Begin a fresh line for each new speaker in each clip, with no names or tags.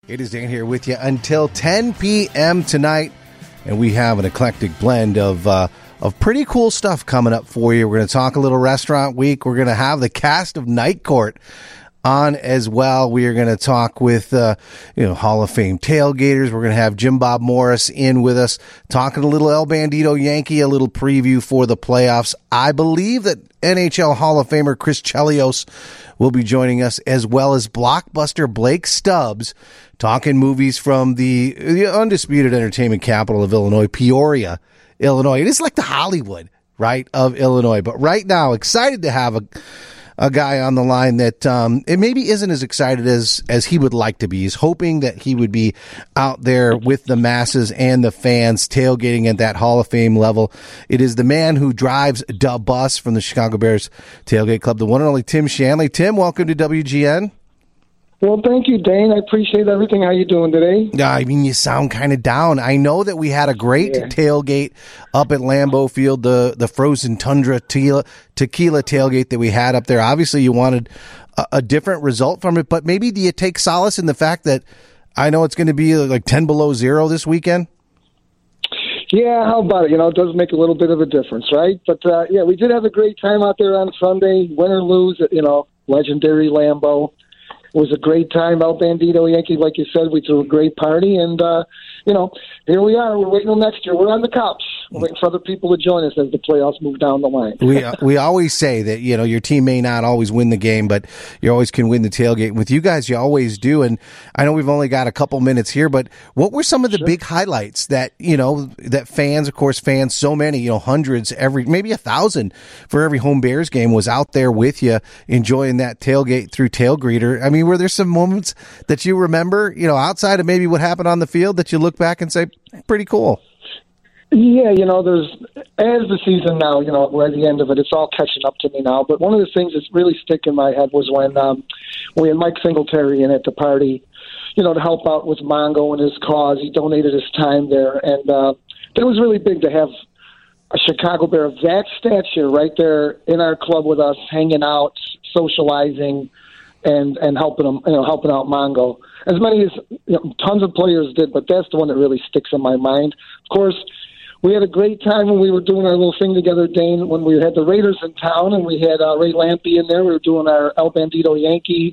It is Dan here with you until 10 p.m. tonight, and we have an eclectic blend of pretty cool stuff coming up for you. We're going to talk a little restaurant week. We're going to have the cast of Night Court on as well. We are going to talk with Hall of Fame tailgaters. We're going to have Jim Bob Morris in with us, talking a little El Bandito Yankee, a little preview for the playoffs. I believe that NHL Hall of Famer Chris Chelios will be joining us, as well as blockbuster Blake Stubbs, talking movies from the undisputed entertainment capital of Illinois, Peoria, Illinois. It is like the Hollywood, right, of Illinois. But right now, excited to have a guy on the line that it maybe isn't as excited as he would like to be. He's hoping that he would be out there with the masses and the fans tailgating at that Hall of Fame level. It is the man who drives the bus from the Chicago Bears Tailgate Club, the one and only Tim Shanley. Tim, welcome to WGN.
Well, thank you, Dane. I appreciate everything. How you doing today?
I mean, you sound kind of down. I know that we had a great tailgate up at Lambeau Field, the Frozen Tundra tequila tailgate that we had up there. Obviously, you wanted a different result from it, but maybe do you take solace in the fact that I know it's going to be like 10 below zero this weekend?
Yeah, how about it? It does make a little bit of a difference, right? But, we did have a great time out there on Sunday, win or lose at, legendary Lambeau. It was a great time. El Bandito Yankee, like you said, we threw a great party. And, here we are. We're waiting till next year. We're on the couch. We're waiting for other people to join us as the playoffs move down the line.
We always say that, your team may not always win the game, but you always can win the tailgate. And with you guys, you always do. And I know we've only got a couple minutes here, but what were some of the big highlights that, that fans, so many, hundreds, maybe 1,000 for every home Bears game was out there with you enjoying that tailgate through Tail Greeter? I mean, were there some moments that you remember, outside of maybe what happened on the field that you look back and say, pretty cool?
Yeah, there's, as the season now, we're at the end of it, it's all catching up to me now. But one of the things that's really stick in my head was when we had Mike Singletary in at the party, to help out with Mongo and his cause. He donated his time there. And it was really big to have a Chicago Bear of that stature right there in our club with us, hanging out, socializing, and helping him, helping out Mongo. As many as tons of players did, but that's the one that really sticks in my mind. Of course, we had a great time when we were doing our little thing together, Dane, when we had the Raiders in town, and we had Ray Lampe in there. We were doing our El Bandito Yankee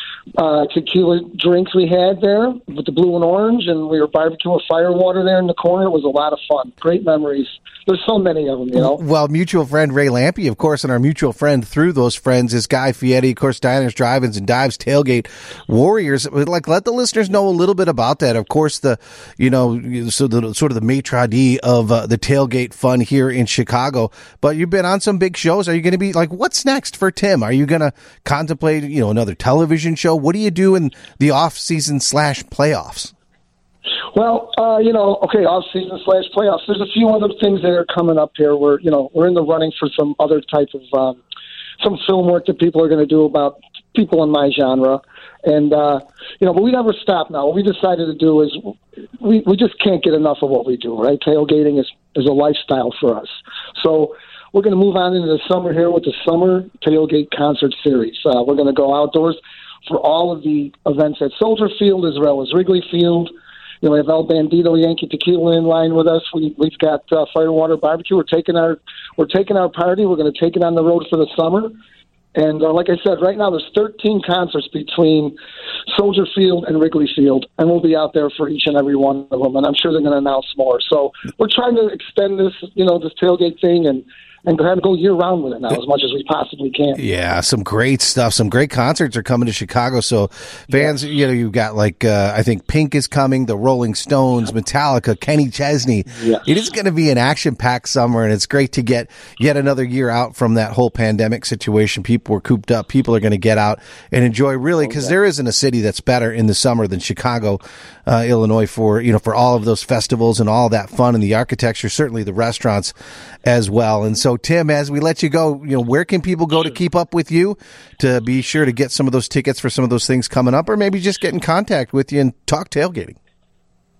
tequila drinks we had there with the blue and orange, and we were barbecuing fire water there in the corner. It was a lot of fun. Great memories. There's so many of them,
Well, mutual friend Ray Lampe, of course, and our mutual friend through those friends is Guy Fieri, of course, Diners, Drive-Ins, and Dives Tailgate Warriors. Like, let the listeners know a little bit about that. Of course, the sort of the maitre d' of the tailgate fun here in Chicago. But you've been on some big shows. Are you going to be, like, what's next for Tim? Are you going to contemplate, another television show? What do you do in the off-season / playoffs?
Well, off-season / playoffs. There's a few other things that are coming up here. We're in the running for some other type of some film work that people are going to do about people in my genre, and but we never stop now. What we decided to do is we just can't get enough of what we do. Right, tailgating is a lifestyle for us. So we're going to move on into the summer here with the Summer Tailgate Concert Series. We're going to go outdoors for all of the events at Soldier Field as well as Wrigley Field. We have El Bandito Yankee Tequila in line with us. We've got Firewater Barbecue. We're taking our party. We're going to take it on the road for the summer. And like I said, right now there's 13 concerts between Soldier Field and Wrigley Field, and we'll be out there for each and every one of them. And I'm sure they're going to announce more. So we're trying to extend this, this tailgate thing and try to go year-round with it now as much as we possibly can.
Yeah, some great stuff. Some great concerts are coming to Chicago. So fans, you've got I think Pink is coming, the Rolling Stones, Metallica, Kenny Chesney. Yes. It is going to be an action-packed summer, and it's great to get yet another year out from that whole pandemic situation. People were cooped up. People are going to get out and enjoy, really, because there isn't a city that's better in the summer than Chicago, Illinois, for all of those festivals and all that fun and the architecture, certainly the restaurants as well. And so, Tim, as we let you go, where can people go to keep up with you, to be sure to get some of those tickets for some of those things coming up, or maybe just get in contact with you and talk tailgating?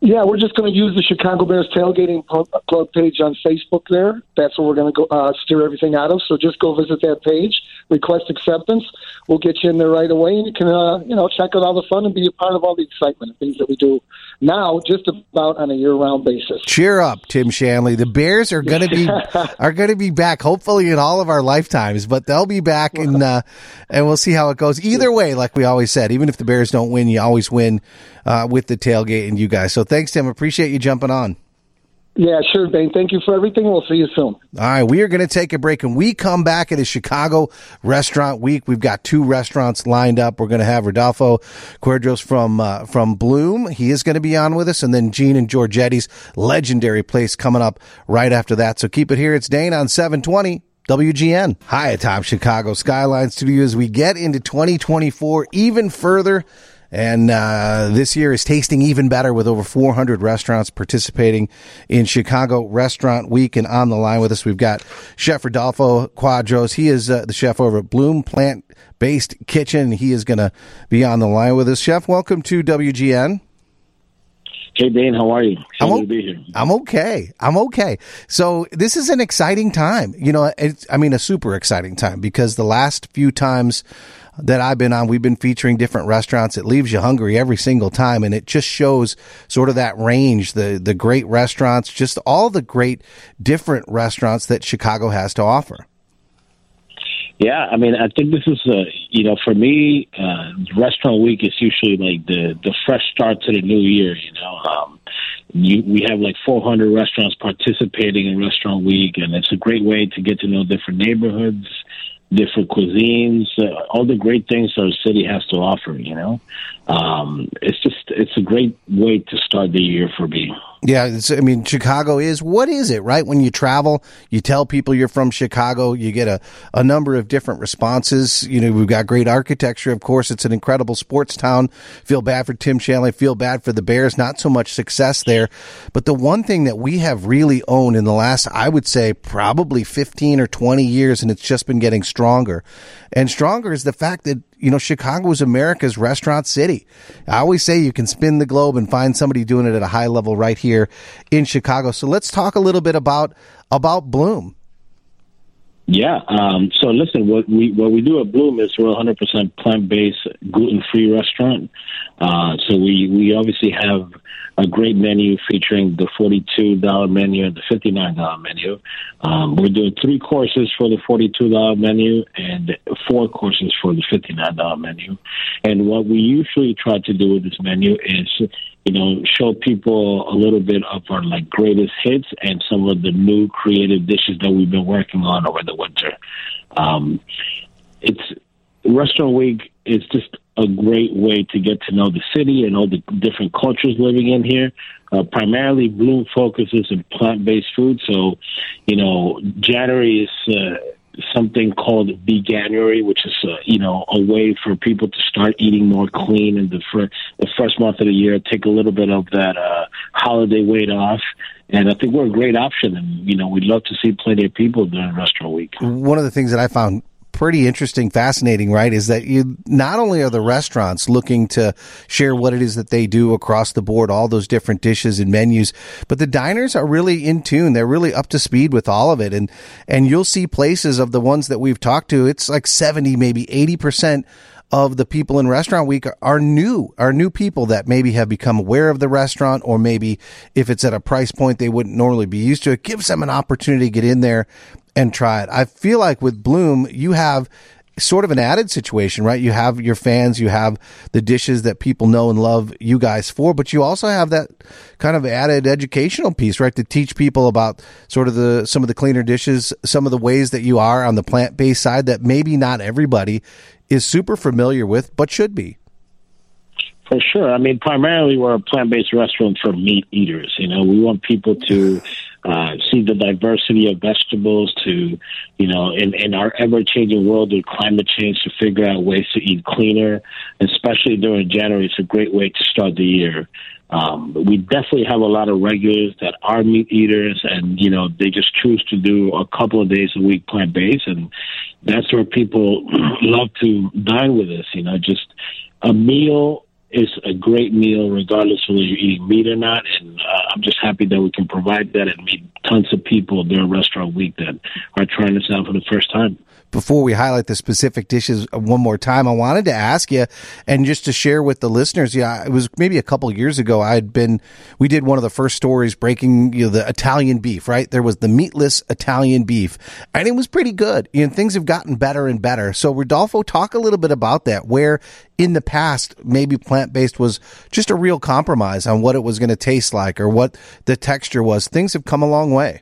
Yeah, we're just going to use the Chicago Bears Tailgating Club page on Facebook there. That's where we're going to go steer everything out of. So just go visit that page, request acceptance. We'll get you in there right away, and you can, check out all the fun and be a part of all the excitement and things that we do now just about on a year-round basis.
Cheer up, Tim Shanley. The Bears are going to be back, hopefully in all of our lifetimes, but they'll be back, and we'll see how it goes. Either way, like we always said, even if the Bears don't win, you always win with the tailgate and you guys. So thanks, Tim. Appreciate you jumping on.
Yeah, sure, Dane. Thank you for everything. We'll see you soon.
All right, we are going to take a break, and we come back at a Chicago Restaurant Week. We've got 2 restaurants lined up. We're going to have Rodolfo Cuadros from Bloom. He is going to be on with us, and then Gene and Giorgetti's legendary place coming up right after that. So keep it here. It's Dane on 720 WGN. Hi, atop Chicago Skyline Studio as we get into 2024 even further. And this year is tasting even better with over 400 restaurants participating in Chicago Restaurant Week. And on the line with us, we've got Chef Rodolfo Cuadros. He is the chef over at Bloom Plant-Based Kitchen. He is going to be on the line with us. Chef, welcome to WGN.
Hey, Dane, how are you? Happy to be here.
I'm okay. So this is an exciting time. A super exciting time, because the last few times that I've been on, we've been featuring different restaurants. It leaves you hungry every single time, and it just shows sort of that range, the great restaurants, just all the great different restaurants that Chicago has to offer.
Yeah, I think this is, for me, Restaurant Week is usually like the fresh start to the new year, we have like 400 restaurants participating in Restaurant Week, and it's a great way to get to know different neighborhoods, different cuisines, all the great things our city has to offer, It's a great way to start the year for me.
Yeah, Chicago is, what is it, right? When you travel, you tell people you're from Chicago, you get a number of different responses. We've got great architecture. Of course, it's an incredible sports town. Feel bad for Tim Shanley, feel bad for the Bears. Not so much success there. But the one thing that we have really owned in the last, I would say, probably 15 or 20 years, and it's just been getting stronger and stronger, is the fact that Chicago is America's restaurant city. I always say you can spin the globe and find somebody doing it at a high level right here in Chicago. So let's talk a little bit about Bloom.
Yeah. So listen, what we do at Bloom is we're 100% plant-based, gluten-free restaurant. So we obviously have a great menu featuring the $42 menu and the $59 menu. We're doing 3 courses for the $42 menu and 4 courses for the $59 menu. And what we usually try to do with this menu is, show people a little bit of our greatest hits and some of the new creative dishes that we've been working on over the winter. It's Restaurant Week is just a great way to get to know the city and all the different cultures living in here. Primarily, Bloom focuses on plant-based food. So, January is something called Veganuary, which is, a way for people to start eating more clean in the first month of the year, take a little bit of that holiday weight off. And I think we're a great option. And, we'd love to see plenty of people during Restaurant Week.
One of the things that I found pretty interesting, fascinating, right, is that you not only are the restaurants looking to share what it is that they do across the board, all those different dishes and menus, but the diners are really in tune. They're really up to speed with all of it. And you'll see places of the ones that we've talked to, it's like 70, maybe 80% of the people in Restaurant Week are new people that maybe have become aware of the restaurant, or maybe if it's at a price point they wouldn't normally be used to. It gives them an opportunity to get in there and try it. I feel like with Bloom, you have sort of an added situation, right? You have your fans, you have the dishes that people know and love you guys for, but you also have that kind of added educational piece, right? To teach people about sort of some of the cleaner dishes, some of the ways that you are on the plant-based side that maybe not everybody is super familiar with, but should be.
For sure. Primarily we're a plant-based restaurant for meat eaters. We want people to see the diversity of vegetables, to, in our ever-changing world with climate change, to figure out ways to eat cleaner. Especially during January, it's a great way to start the year. We definitely have a lot of regulars that are meat eaters, and, they just choose to do a couple of days a week plant-based, and that's where people love to dine with us. Just a meal is a great meal regardless of whether you're eating meat or not. And I'm just happy that we can provide that and meet tons of people during Restaurant Week that are trying this out for the first time.
Before we highlight the specific dishes one more time, I wanted to ask you, and just to share with the listeners, it was maybe a couple of years ago, we did one of the first stories breaking, the Italian beef, right? There was the meatless Italian beef, and it was pretty good. Things have gotten better and better. So Rodolfo, talk a little bit about that, where in the past, maybe plant-based was just a real compromise on what it was going to taste like or what the texture was. Things have come a long way.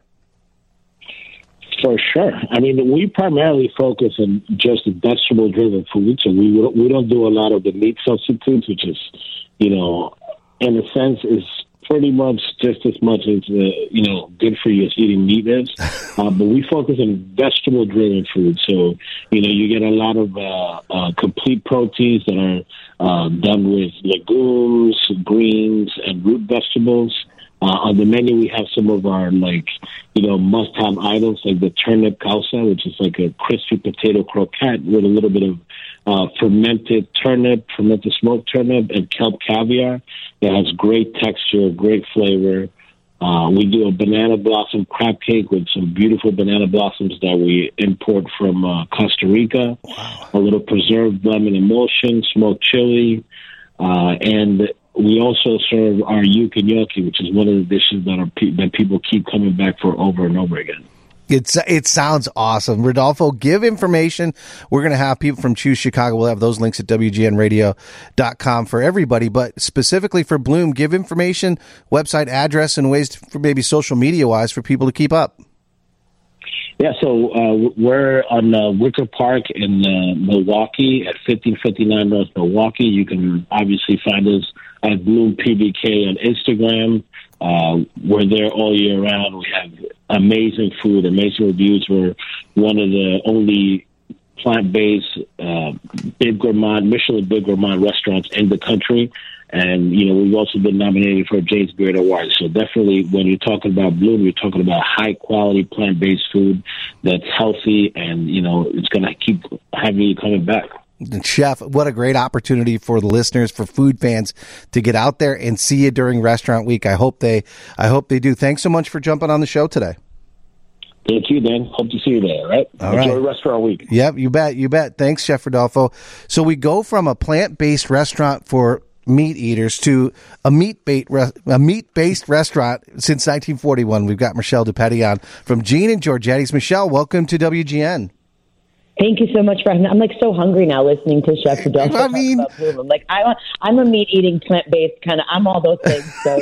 For sure. I mean, we primarily focus on just vegetable-driven food, so we don't do a lot of the meat substitutes, which is, in a sense, is pretty much just as much as good for you as eating meat is. But we focus on vegetable-driven food, so you get a lot of complete proteins that are done with legumes, greens, and root vegetables. On the menu, we have some of our, must-have items, like the turnip causa, which is like a crispy potato croquette with a little bit of fermented smoked turnip, and kelp caviar that has great texture, great flavor. We do a banana blossom crab cake with some beautiful banana blossoms that we import from Costa Rica. Wow. A little preserved lemon emulsion, smoked chili, and we also serve our yuca gnocchi, which is one of the dishes that people keep coming back for over and over again.
It sounds awesome. Rodolfo, give information. We're going to have people from Choose Chicago. We'll have those links at WGNradio.com for everybody. But specifically for Bloom, give information, website address, and ways for maybe social media-wise for people to keep up.
Yeah, so we're on Wicker Park in Milwaukee at 1559 North Milwaukee. You can obviously find us at Bloom PBK on Instagram. We're there all year round. We have amazing food, amazing reviews. We're one of the only plant-based Michelin Big Gourmand restaurants in the country. And, we've also been nominated for a James Beard Award. So definitely when you're talking about Bloom, you're talking about high-quality plant-based food that's healthy and, it's going to keep having you coming back.
Chef, what a great opportunity for the listeners, for food fans to get out there and see you during Restaurant Week. I hope they do. Thanks so much for jumping on the show today.
Thank you, Dan. Hope to see you there, right? Enjoy Restaurant Week.
Yep, you bet. Thanks, Chef Rodolfo. So we go from a plant-based restaurant for meat eaters to a meat-based restaurant since 1941. We've got Michelle DePetti on from Gene and Giorgetti's. Michelle, welcome to WGN.
Thank you so much for having me. I'm so hungry now listening to Chef Rodolfo talk about Bloom. I'm a meat-eating, plant-based kind of, I'm all those things. So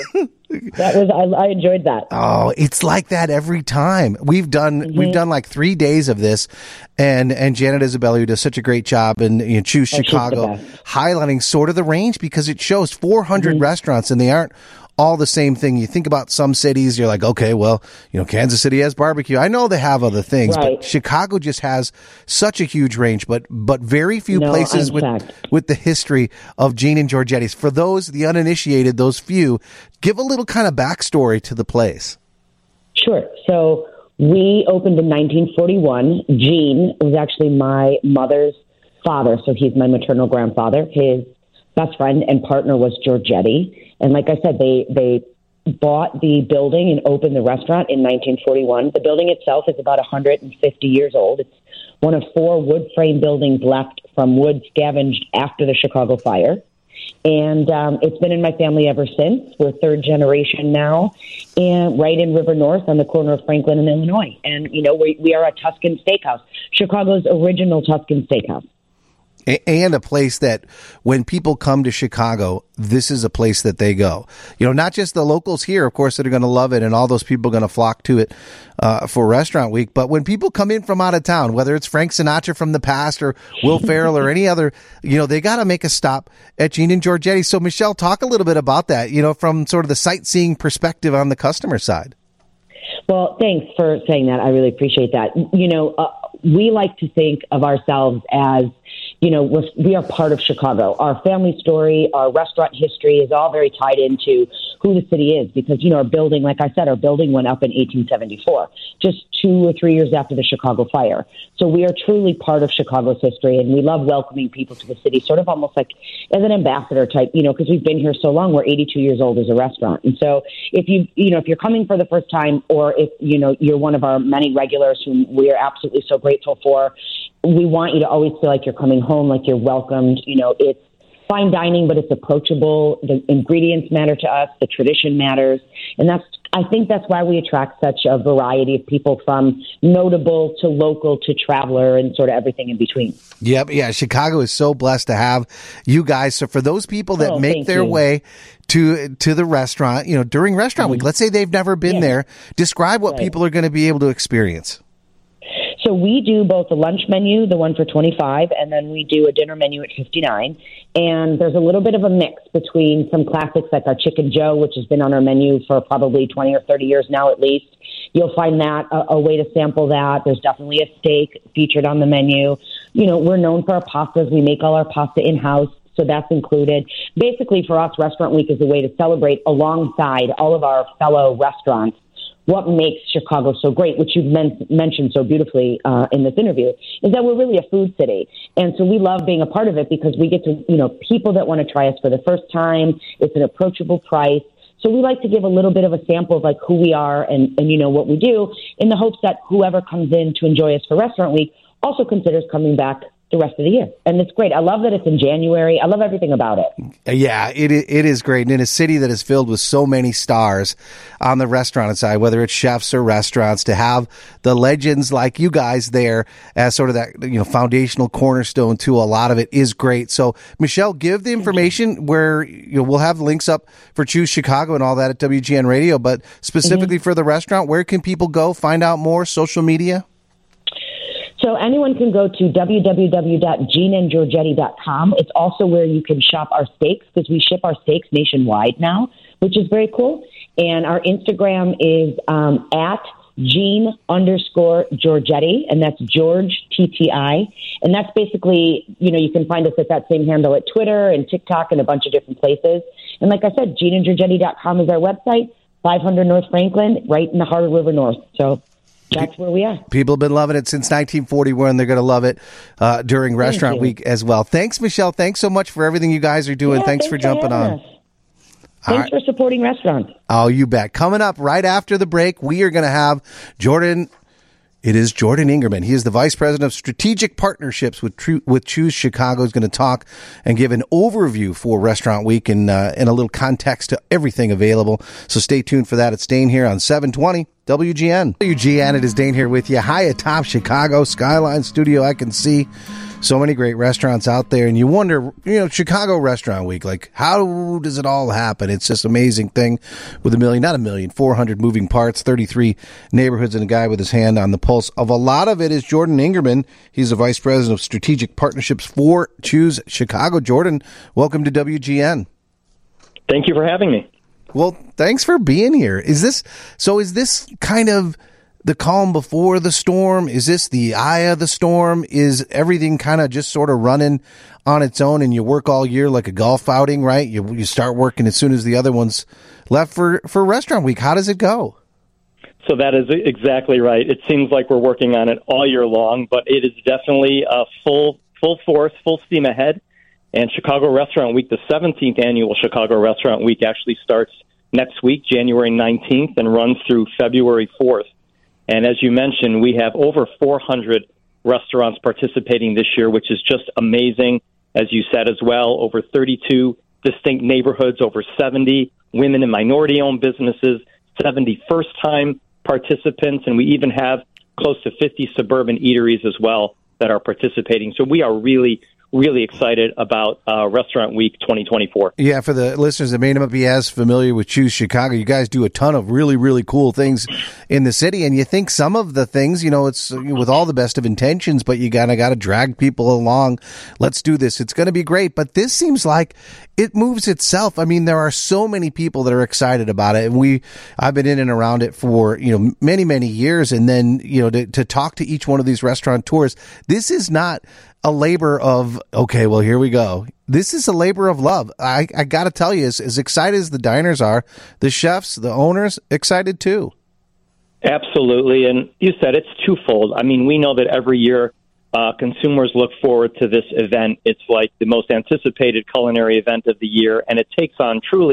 I enjoyed that.
Oh, it's like that every time. We've done like 3 days of this, and Janet Isabella, who does such a great job in Choose Chicago, highlighting sort of the range, because it shows 400 restaurants, and they aren't all the same thing. You think about some cities, you're like, okay, well, Kansas City has barbecue. I know they have other things, right, but Chicago just has such a huge range, but very few places with the history of Gene and Giorgetti's. For those, the uninitiated, those few, give a little kind of backstory to the place.
Sure. So we opened in 1941. Gene was actually my mother's father, so he's my maternal grandfather. His best friend and partner was Giorgetti. And like I said, they bought the building and opened the restaurant in 1941. The building itself is about 150 years old. It's one of 4 wood frame buildings left from wood scavenged after the Chicago fire. And it's been in my family ever since. We're 3rd generation now, and right in River North on the corner of Franklin and Illinois. And, we are a Tuscan steakhouse, Chicago's original Tuscan steakhouse.
And a place that when people come to Chicago, this is a place that they go. Not just the locals here, of course, that are going to love it, and all those people are going to flock to it for Restaurant Week. But when people come in from out of town, whether it's Frank Sinatra from the past or Will Ferrell or any other, they got to make a stop at Gene and Giorgetti. So, Michelle, talk a little bit about that, from sort of the sightseeing perspective on the customer side.
Well, thanks for saying that. I really appreciate that. We like to think of ourselves as, we are part of Chicago. Our family story, our restaurant history is all very tied into who the city is, because, our building, like I said, our building went up in 1874, just 2 or 3 years after the Chicago fire. So we are truly part of Chicago's history, and we love welcoming people to the city, sort of almost like as an ambassador type, because we've been here so long. We're 82 years old as a restaurant. And so if if you're coming for the first time, or if, you're one of our many regulars whom we are absolutely so grateful for, we want you to always feel like you're coming home, like you're welcomed. It's fine dining, but it's approachable. The ingredients matter to us. The tradition matters. And I think that's why we attract such a variety of people, from notable to local to traveler and sort of everything in between.
Yep. Yeah. Chicago is so blessed to have you guys. So for those people that make their way to the restaurant, during restaurant week, let's say they've never been there, describe what people are going to be able to experience.
So we do both a lunch menu, the one for $25, and then we do a dinner menu at $59. And there's a little bit of a mix between some classics like our Chicken Joe, which has been on our menu for probably 20 or 30 years now at least. You'll find that a way to sample that. There's definitely a steak featured on the menu. We're known for our pastas. We make all our pasta in-house, so that's included. Basically, for us, Restaurant Week is a way to celebrate alongside all of our fellow restaurants what makes Chicago so great, which you've mentioned so beautifully in this interview, is that we're really a food city. And so we love being a part of it because we get to, people that want to try us for the first time. It's an approachable price. So we like to give a little bit of a sample of like who we are and what we do, in the hopes that whoever comes in to enjoy us for Restaurant Week also considers coming back the rest of the year. And it's great. I love that it's in January. I love everything about it. Yeah,
it is great. And in a city that is filled with so many stars on the restaurant side, whether it's chefs or restaurants, to have the legends like you guys there as sort of that, foundational cornerstone to a lot of it is great. So Michelle, give the information where we'll have links up for Choose Chicago and all that at WGN Radio, but specifically for the restaurant, where can people go find out more? Social media?
So anyone can go to www.geneandgeorgetti.com. It's also where you can shop our steaks, because we ship our steaks nationwide now, which is very cool. And our Instagram is at Gene_Giorgetti, and that's George TTI. And that's basically, you can find us at that same handle at Twitter and TikTok and a bunch of different places. And like I said, geneandgeorgetti.com is our website, 500 North Franklin, right in the heart of River North. So that's where we are. People have been loving it since 1941. They're going to love it during Restaurant Week as well. Thanks, Michelle. Thanks so much for everything you guys are doing. Thanks for jumping on. Thanks for supporting restaurants. Oh, you bet. Coming up right after the break, we are going to have Jordan. It is Jordan Ingerman. He is the Vice President of Strategic Partnerships with Choose Chicago. He's going to talk and give an overview for Restaurant Week and a little context to everything available. So stay tuned for that. It's Dane here on 720 WGN. WGN, it is Dane here with you. High atop Chicago Skyline Studio. I can see so many great restaurants out there, and you wonder, Chicago Restaurant Week, like, how does it all happen? It's this amazing thing with 400 moving parts, 33 neighborhoods, and a guy with his hand on the pulse of a lot of it is Jordan Ingerman. He's the Vice President of Strategic Partnerships for Choose Chicago. Jordan, welcome to WGN.
Thank you for having me.
Well, thanks for being here. Is this kind of the calm before the storm? Is this the eye of the storm? Is everything kind of just sort of running on its own, and you work all year like a golf outing, right? You start working as soon as the other one's left for Restaurant Week. How does it go?
So that is exactly right. It seems like we're working on it all year long, but it is definitely full force, full steam ahead. And Chicago Restaurant Week, the 17th annual Chicago Restaurant Week, actually starts next week, January 19th, and runs through February 4th. And as you mentioned, we have over 400 restaurants participating this year, which is just amazing. As you said as well, over 32 distinct neighborhoods, over 70 women and minority-owned businesses, 70 first-time participants, and we even have close to 50 suburban eateries as well that are participating. So we are really excited about Restaurant Week 2024.
Yeah, for the listeners that may not be as familiar with Choose Chicago, you guys do a ton of really, really cool things in the city. And you think some of the things, it's with all the best of intentions, but you got to drag people along. Let's do this. It's going to be great. But this seems like it moves itself. I mean, there are so many people that are excited about it. And I've been in and around it for, many, many years. And then, to talk to each one of these restaurateurs, this is not a labor of, okay, well, here we go. This is a labor of love. I got to tell you, as excited as the diners are, the chefs, the owners, excited too.
Absolutely. And you said it's twofold. I mean, we know that every year consumers look forward to this event. It's like the most anticipated culinary event of the year, and it takes on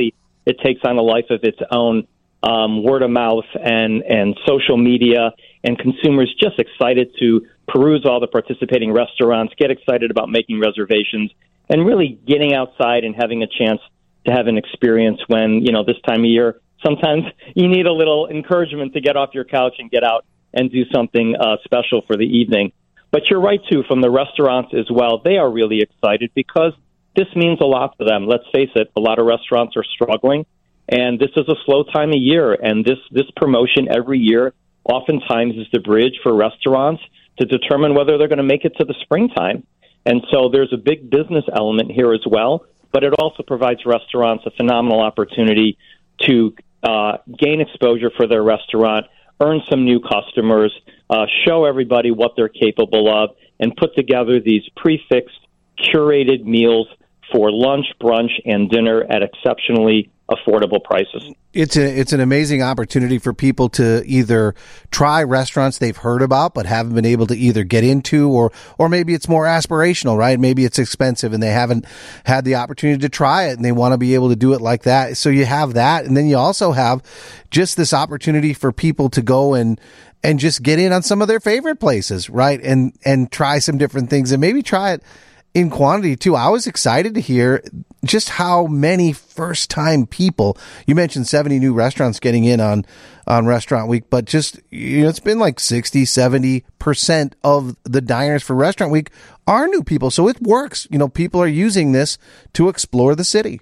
a life of its own. Word of mouth and social media, and consumers just excited to peruse all the participating restaurants, get excited about making reservations, and really getting outside and having a chance to have an experience when, this time of year, sometimes you need a little encouragement to get off your couch and get out and do something special for the evening. But you're right, too, from the restaurants as well. They are really excited because this means a lot to them. Let's face it, a lot of restaurants are struggling. And this is a slow time of year, and this promotion every year oftentimes is the bridge for restaurants to determine whether they're going to make it to the springtime. And so there's a big business element here as well, but it also provides restaurants a phenomenal opportunity to gain exposure for their restaurant, earn some new customers, show everybody what they're capable of, and put together these prefixed, curated meals for lunch, brunch, and dinner at exceptionally affordable prices.
It's an amazing opportunity for people to either try restaurants they've heard about but haven't been able to either get into, or maybe it's more aspirational, right? Maybe it's expensive and they haven't had the opportunity to try it and they want to be able to do it like that. So you have that, and then you also have just this opportunity for people to go and just get in on some of their favorite places, right? And try some different things and maybe try it in quantity too. I was excited to hear just how many first-time people. You mentioned 70 new restaurants getting in on Restaurant Week, but just, it's been like 60-70% of the diners for Restaurant Week are new people. So it works. People are using this to explore the city.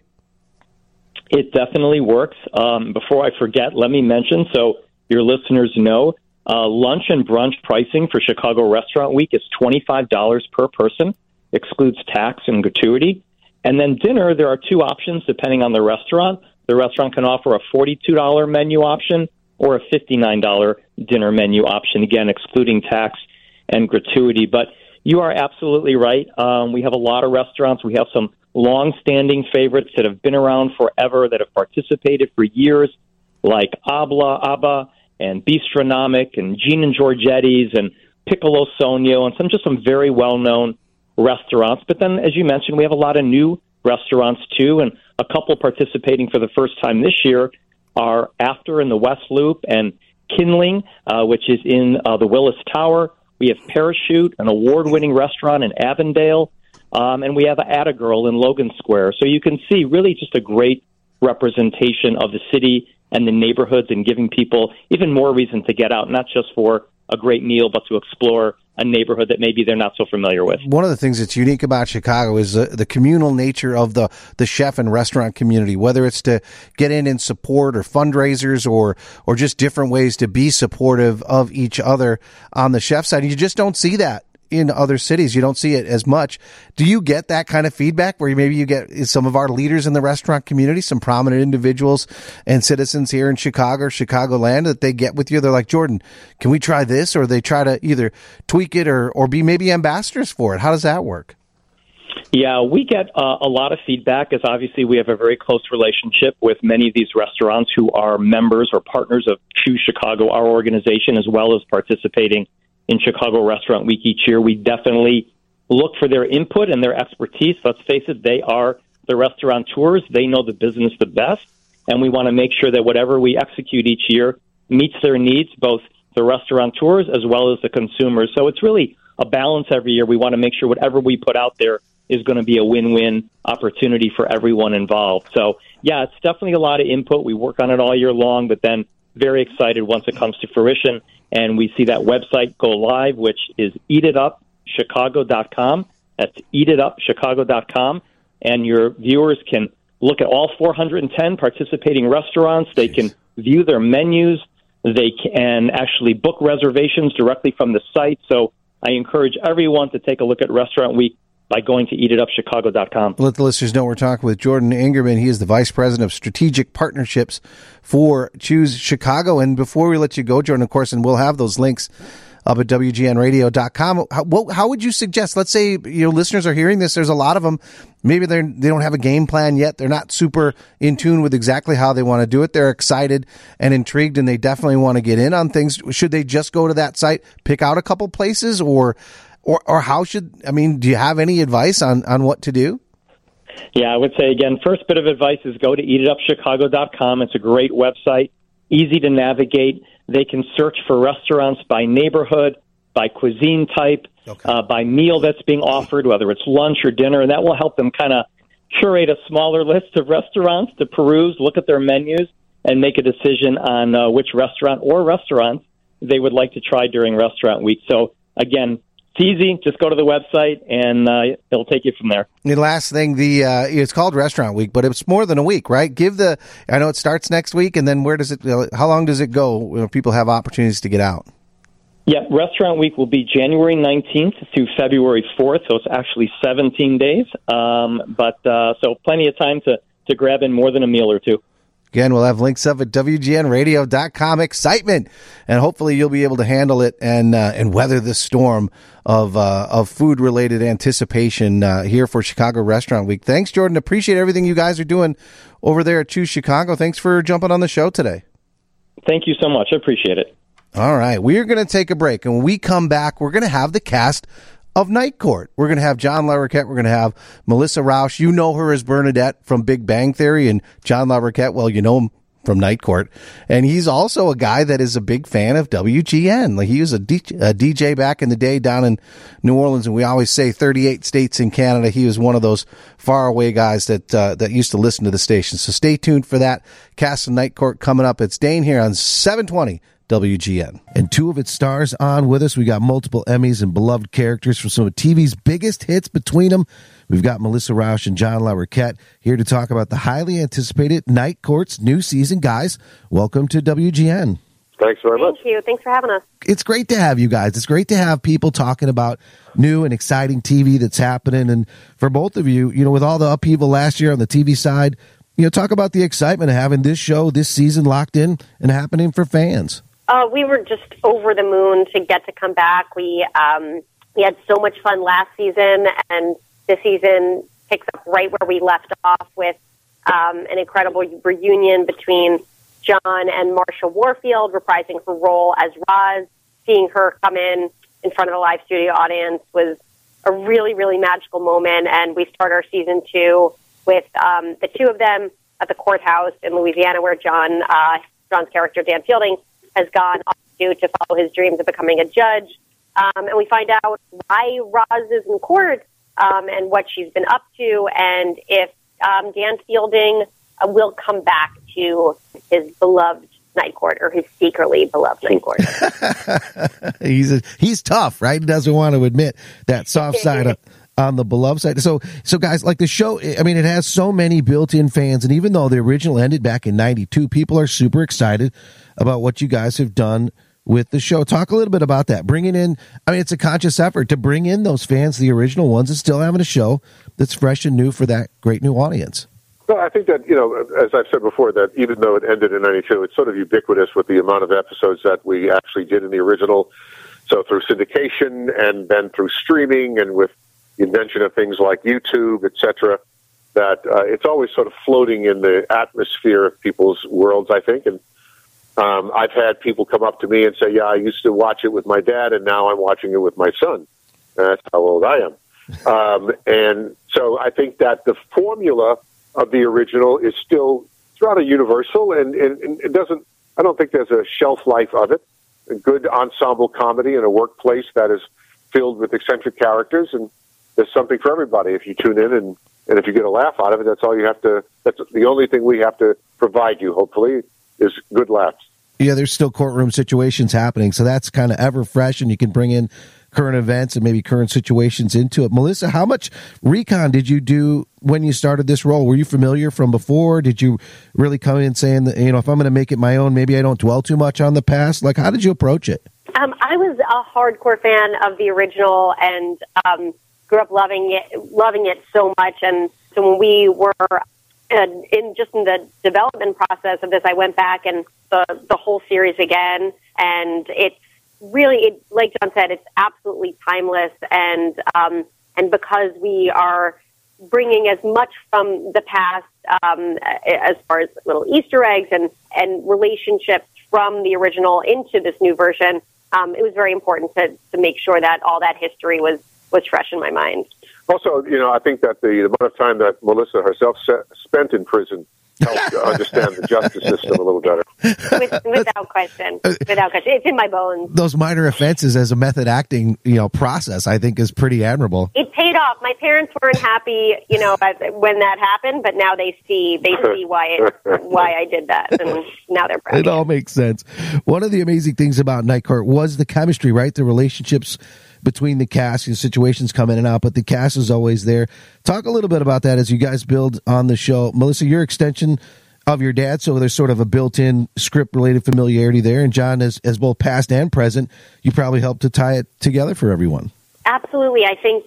It definitely works. Before I forget, let me mention, so your listeners know, lunch and brunch pricing for Chicago Restaurant Week is $25 per person. Excludes tax and gratuity. And then dinner, there are two options depending on the restaurant. The restaurant can offer a $42 menu option or a $59 dinner menu option, again, excluding tax and gratuity. But you are absolutely right. We have a lot of restaurants. We have some long-standing favorites that have been around forever, that have participated for years, like Abba, and Bistronomic, and Gene and Giorgetti's, and Piccolo Sonio, and some very well-known restaurants. But then, as you mentioned, we have a lot of new restaurants too, and a couple participating for the first time this year are After in the West Loop and Kindling, which is in the Willis Tower. We have Parachute, an award-winning restaurant in Avondale, and we have Atta Girl in Logan Square. So you can see really just a great representation of the city and the neighborhoods, and giving people even more reason to get out, not just for a great meal, but to explore a neighborhood that maybe they're not so familiar with.
One of the things that's unique about Chicago is the communal nature of the chef and restaurant community, whether it's to get in and support or fundraisers or just different ways to be supportive of each other on the chef side. You just don't see that in other cities. You don't see it as much. Do you get that kind of feedback where maybe you get some of our leaders in the restaurant community, some prominent individuals and citizens here in Chicago, Chicagoland, that they get with you? They're like, Jordan, can we try this? Or they try to either tweak it or be maybe ambassadors for it. How does that work?
Yeah, we get a lot of feedback, as obviously we have a very close relationship with many of these restaurants who are members or partners of Choose Chicago, our organization, as well as participating in Chicago Restaurant Week each year. We definitely look for their input and their expertise. Let's face it, they are the restaurateurs. They know the business the best, and we want to make sure that whatever we execute each year meets their needs, both the restaurateurs as well as the consumers. So it's really a balance every year. We want to make sure whatever we put out there is going to be a win-win opportunity for everyone involved. So, yeah, it's definitely a lot of input. We work on it all year long, but then very excited once it comes to fruition. And we see that website go live, which is eatitupchicago.com. That's eatitupchicago.com. And your viewers can look at all 410 participating restaurants. They can view their menus, They can actually book reservations directly from the site. So I encourage everyone to take a look at Restaurant Week by going to eatitupchicago.com.
Let the listeners know we're talking with Jordan Ingerman. He is the Vice President of Strategic Partnerships for Choose Chicago. And before we let you go, Jordan, of course, and we'll have those links up at WGNradio.com. How would you suggest, let's say your listeners are hearing this, there's a lot of them, maybe they don't have a game plan yet, they're not super in tune with exactly how they want to do it, they're excited and intrigued, and they definitely want to get in on things. Should they just go to that site, pick out a couple places, or how do you have any advice on what to do?
Yeah, I would say, again, first bit of advice is go to eatitupchicago.com. It's a great website, easy to navigate. They can search for restaurants by neighborhood, by cuisine type, by meal that's being offered, whether it's lunch or dinner, and that will help them kind of curate a smaller list of restaurants to peruse, look at their menus, and make a decision on which restaurant or restaurants they would like to try during Restaurant Week. So, again, it's easy. Just go to the website, and it'll take you from there.
The last thing, it's called Restaurant Week, but it's more than a week, right? I know it starts next week, and then how long does it go when people have opportunities to get out?
Yeah, Restaurant Week will be January 19th through February 4th, so it's actually 17 days. So plenty of time to grab in more than a meal or two.
Again, we'll have links up at WGNradio.com. Excitement, and hopefully you'll be able to handle it and weather the storm of food-related anticipation here for Chicago Restaurant Week. Thanks, Jordan. Appreciate everything you guys are doing over there at Choose Chicago. Thanks for jumping on the show today.
Thank you so much. I appreciate it.
All right, we are going to take a break, and when we come back, we're going to have the cast of Night Court. We're going to have John Larroquette. We're going to have Melissa Rauch. You know her as Bernadette from Big Bang Theory, and John Larroquette, well, you know him from Night Court. And he's also a guy that is a big fan of WGN. Like, he was a DJ back in the day down in New Orleans, and we always say 38 states in Canada. He was one of those faraway guys that used to listen to the station. So stay tuned for that. Cast of Night Court coming up. It's Dane here on 720 WGN. And two of its stars on with us. We got multiple Emmys and beloved characters from some of TV's biggest hits between them. We've got Melissa Rauch and John Larroquette here to talk about the highly anticipated Night Court's new season. Guys, welcome to WGN.
Thanks very much.
Thank you. Thanks for having us.
It's great to have you guys. It's great to have people talking about new and exciting TV that's happening. And for both of you, with all the upheaval last year on the TV side, talk about the excitement of having this show, this season locked in and happening for fans.
We were just over the moon to get to come back. We had so much fun last season, and this season picks up right where we left off with an incredible reunion between John and Marsha Warfield, reprising her role as Roz. Seeing her come in front of a live studio audience was a really, really magical moment, and we start our season 2 with the two of them at the courthouse in Louisiana, where John's character, Dan Fielding, has gone off to follow his dreams of becoming a judge. And we find out why Roz is in court and what she's been up to, and if Dan Fielding will come back to his beloved Night Court, or his secretly beloved Night Court.
He's tough, right? He doesn't want to admit that soft side on the beloved side. So guys, like the show, it has so many built-in fans, and even though the original ended back in 92, people are super excited about what you guys have done with the show. Talk a little bit about that. Bringing in, it's a conscious effort to bring in those fans, the original ones, and still having a show that's fresh and new for that great new audience.
Well, I think that, as I've said before, that even though it ended in 92, it's sort of ubiquitous with the amount of episodes that we actually did in the original. So through syndication and then through streaming and with the invention of things like YouTube, et cetera, that it's always sort of floating in the atmosphere of people's worlds, I think. And I've had people come up to me and say, yeah, I used to watch it with my dad, and now I'm watching it with my son. That's how old I am. And so I think that the formula of the original is still rather universal, and it doesn't, I don't think there's a shelf life of it. A good ensemble comedy in a workplace that is filled with eccentric characters, and there's something for everybody if you tune in, and if you get a laugh out of it, that's all you have to, that's the only thing we have to provide you, hopefully, is good laughs.
Yeah, there's still courtroom situations happening, so that's kind of ever fresh, and you can bring in current events and maybe current situations into it. Melissa, how much recon did you do when you started this role? Were you familiar from before? Did you really come in saying that, if I'm going to make it my own, maybe I don't dwell too much on the past? Like, how did you approach it?
I was a hardcore fan of the original and grew up loving it so much. And so when we were in the development process of this, I went back and the whole series again, and it's really, like John said, it's absolutely timeless. And because we are bringing as much from the past as far as little Easter eggs and relationships from the original into this new version, it was very important to make sure that all that history was fresh in my mind.
Also, I think that the amount of time that Melissa herself spent in prison helped understand the justice system a little better.
Without question. It's in my bones.
Those minor offenses as a method acting, process, I think is pretty admirable.
It paid off. My parents weren't happy, when that happened, but now they see why I did that, and now they're proud.
It all makes sense. One of the amazing things about Night Court was the chemistry, right? The relationships between the cast, situations come in and out, but the cast is always there. Talk a little bit about that as you guys build on the show. Melissa, you're extension of your dad, so there's sort of a built-in script-related familiarity there. And John, as both past and present, you probably helped to tie it together for everyone.
Absolutely. I think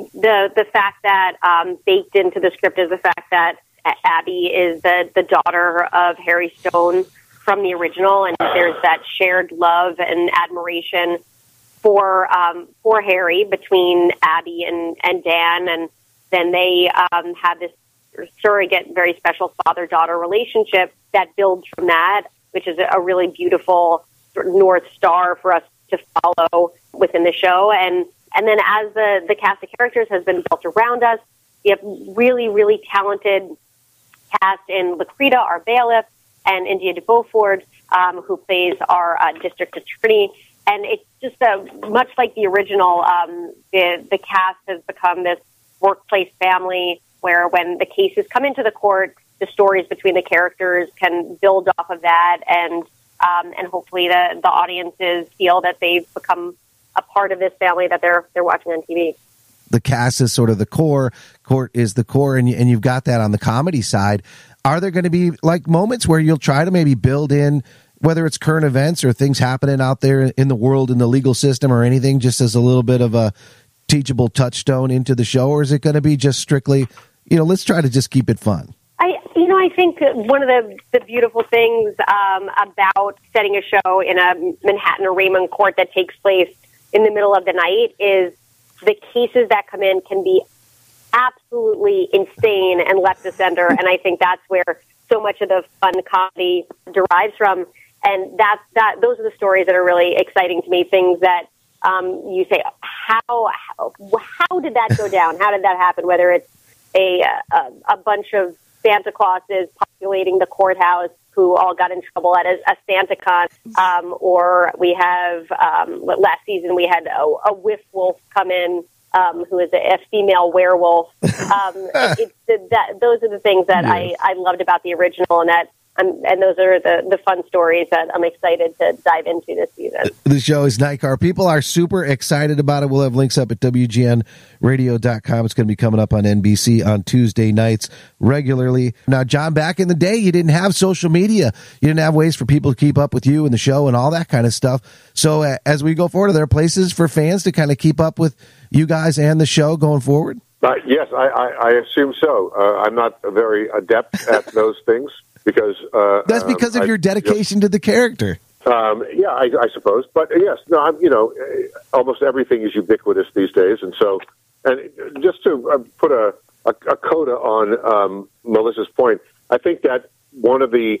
the fact that baked into the script is the fact that Abby is the daughter of Harry Stone from the original, and there's that shared love and admiration for Harry between Abby and Dan, and then they have this surrogate, very special father-daughter relationship that builds from that, which is a really beautiful sort of North Star for us to follow within the show. And then as the cast of characters has been built around us, we have really, really talented cast in Lacrita, our bailiff, and India de Beaufort, who plays our district attorney. And it's just much like the original, the cast has become this workplace family where when the cases come into the court, the stories between the characters can build off of that, and hopefully the audiences feel that they've become a part of this family that they're watching on TV.
The cast is sort of the core, court is the core, and you've got that on the comedy side. Are there going to be like moments where you'll try to maybe build in, whether it's current events or things happening out there in the world, in the legal system or anything, just as a little bit of a teachable touchstone into the show? Or is it going to be just strictly, let's try to just keep it fun?
I think one of the beautiful things about setting a show in a Manhattan arraignment court that takes place in the middle of the night is the cases that come in can be absolutely insane and left of center. And I think that's where so much of the fun comedy derives from. And those are the stories that are really exciting to me. Things that you say, how did that go down? How did that happen? Whether it's a bunch of Santa Clauses populating the courthouse who all got in trouble at a SantaCon, or we have last season we had a whiff wolf come in. Who is a female werewolf? Those are the things that yes. I loved about the original, and those are the fun stories that I'm excited to dive into this season.
The show is Night Court. People are super excited about it. We'll have links up at WGNradio.com. It's going to be coming up on NBC on Tuesday nights regularly. Now, John, back in the day, you didn't have social media. You didn't have ways for people to keep up with you and the show and all that kind of stuff. So as we go forward, are there places for fans to kind of keep up with you guys and the show going forward?
Yes, I assume so. I'm not very adept at those things. Because
that's because of your dedication to the character.
Yeah, I suppose. But yes, no, almost everything is ubiquitous these days, and so, and just to put a coda on Melissa's point, I think that one of the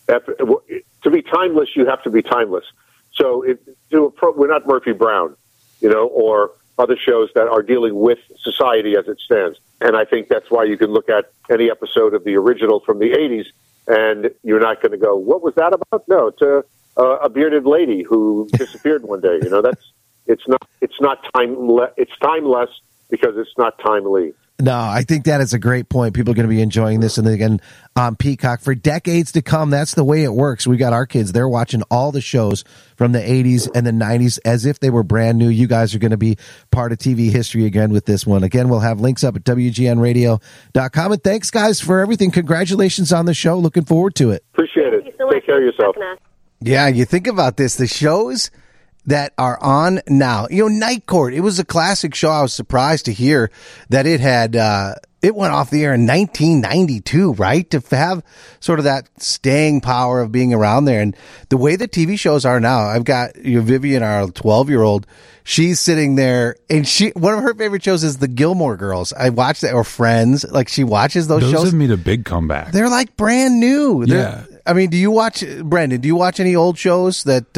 to be timeless, you have to be timeless. So we're not Murphy Brown, or other shows that are dealing with society as it stands. And I think that's why you can look at any episode of the original from the 80s. And you're not going to go, what was that about? No, it's a bearded lady who disappeared one day. It's timeless because it's not timely.
No, I think that is a great point. People are going to be enjoying this, and again on Peacock for decades to come. That's the way it works. We got our kids; they're watching all the shows from the 80s and the 90s as if they were brand new. You guys are going to be part of TV history again with this one. Again, we'll have links up at WGNradio.com. And thanks, guys, for everything. Congratulations on the show. Looking forward to it.
Appreciate it.
Thank you so much.
Take care of yourself.
Yeah, you think about this, the shows that are on now. Night Court, it was a classic show. I was surprised to hear that it had, it went off the air in 1992, right? To have sort of that staying power of being around there. And the way the TV shows are now, I've got Vivian, our 12-year-old, she's sitting there, and one of her favorite shows is the Gilmore Girls. I watch that, or Friends. Like, she watches those shows.
Those have made a big comeback.
They're like brand new.
Yeah.
I mean, Brendan, do you watch any old shows that,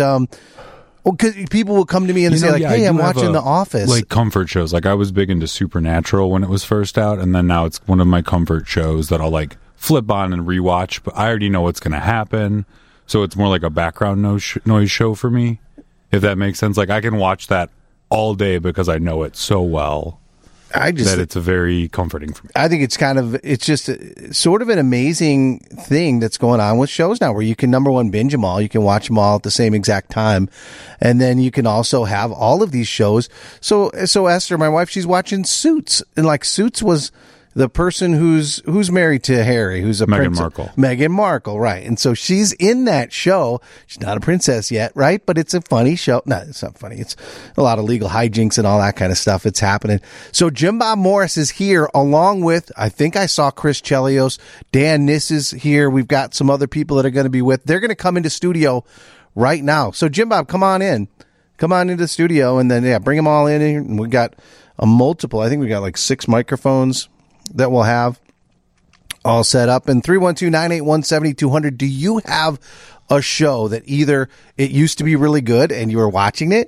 because people will come to me and say, hey, I'm watching The Office.
Like comfort shows. Like, I was big into Supernatural when it was first out, and then now it's one of my comfort shows that I'll like flip on and rewatch, but I already know what's going to happen. So it's more like a background noise show for me, if that makes sense. Like, I can watch that all day because I know it so well. That it's very comforting for me.
I think it's just sort of an amazing thing that's going on with shows now, where you can, number one, binge them all. You can watch them all at the same exact time. And then you can also have all of these shows. So Esther, my wife, she's watching Suits. And like, Suits was the person who's married to Harry, who's a
Meghan Markle.
Meghan Markle, right. And so she's in that show. She's not a princess yet, right? But it's a funny show. No, it's not funny. It's a lot of legal hijinks and all that kind of stuff. It's happening. So Jim Bob Morris is here, along with, I think I saw Chris Chelios. Dan Niss is here. We've got some other people that are going to be with. They're going to come into studio right now. So Jim Bob, come on in. Come on into the studio, and then, bring them all in here. And we got a multiple. I think we got like 6 microphones that we'll have all set up. And 312-981-7200, do you have a show that either it used to be really good and you were watching it,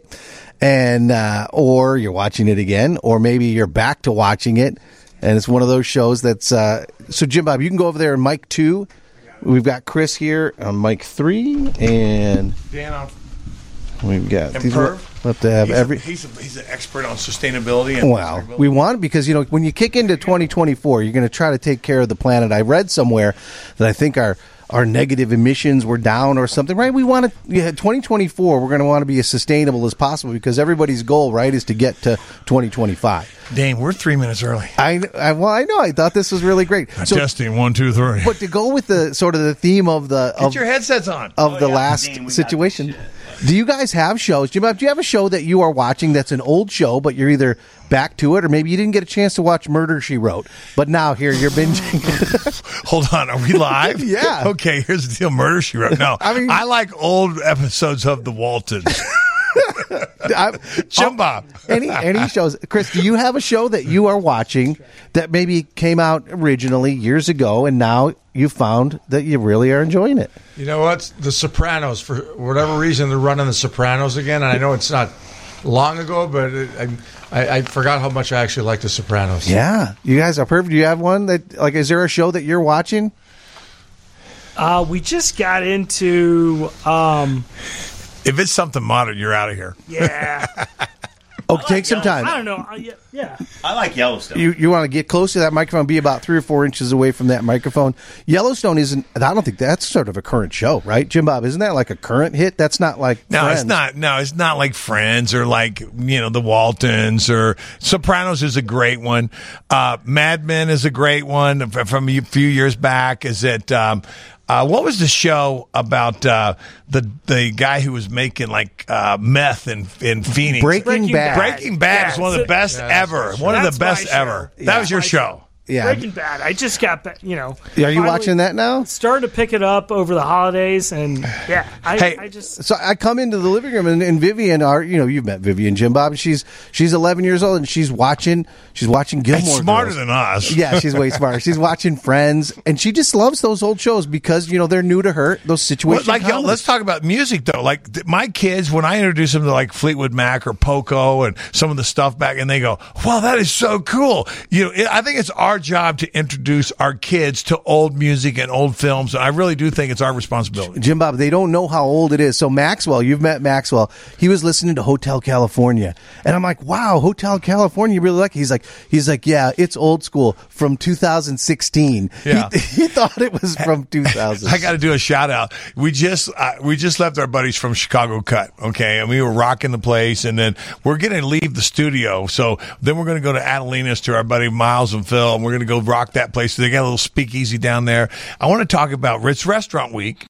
and or you're watching it again, or maybe you're back to watching it and it's one of those shows that's so Jim Bob, you can go over there in mic 2. We've got Chris here on mic 3, and
Dan on.
We've got
And
these.
Perv.
We'll have to have
He's an expert on sustainability. And
well, we want, because when you kick into 2024, you're going to try to take care of the planet. I read somewhere that I think our negative emissions were down or something, right? We want to 2024. We're going to want to be as sustainable as possible, because everybody's goal, right, is to get to 2025.
Dane, we're 3 minutes early.
I know. I thought this was really great.
Testing 1, 2, 3.
But to go with the sort of the theme of
get your headsets on
of the last situation. Do you guys have shows? Do you have a show that you are watching that's an old show, but you're either back to it, or maybe you didn't get a chance to watch Murder, She Wrote, but now here you're binging?
Hold on, are we live?
Yeah.
Okay, here's the deal. Murder, She Wrote. No, I like old episodes of The Waltons. Jim Bob.
Any shows? Chris, do you have a show that you are watching that maybe came out originally years ago, and now you found that you really are enjoying it?
You know what? The Sopranos, for whatever reason, they're running The Sopranos again. And I know it's not long ago, but I forgot how much I actually like The Sopranos.
Yeah. You guys are perfect. Do you have one that, like, is there a show that you're watching?
We just got into...
if it's something modern, you're out of here.
Yeah.
Take some time.
I don't know. Yeah.
I like Yellowstone.
You want to get close to that microphone, be about 3 or 4 inches away from that microphone. Yellowstone isn't, I don't think that's sort of a current show, right, Jim Bob? Isn't that like a current hit? That's not like Friends.
It's not. No, it's not like Friends or like, the Waltons, or Sopranos is a great one. Mad Men is a great one from a few years back. Is it, what was the show about the guy who was making like meth in Phoenix?
Breaking Bad.
Breaking Bad is one of the best ever. One of the best ever. That was your show.
Yeah.
Breaking Bad. I just got that,
Are you watching that now?
Started to pick it up over the holidays, and
So I come into the living room, and Vivian, you've met Vivian, Jim Bob. She's 11 years old, and she's watching Gilmore Girls.
Smarter than us.
Yeah, she's way smarter. She's watching Friends, and she just loves those old shows because they're new to her. Those situations.
Let's talk about music though. Like my kids, when I introduce them to like Fleetwood Mac or Poco and some of the stuff back, and they go, "Wow, that is so cool." I think it's our our job to introduce our kids to old music and old films. And I really do think it's our responsibility.
Jim Bob, they don't know how old it is. So Maxwell, you've met Maxwell. He was listening to Hotel California. And I'm like, wow, Hotel California, you really like it? He's like, yeah, it's old school from 2016.
Yeah.
He thought it was from 2000.
I got to do a shout out. We just left our buddies from Chicago Cut, okay, and we were rocking the place, and then we're going to leave the studio. So then we're going to go to Adelina's to our buddy Miles and Phil, and we're going to go rock that place. They got a little speakeasy down there. I want to talk about Ritz Restaurant Week.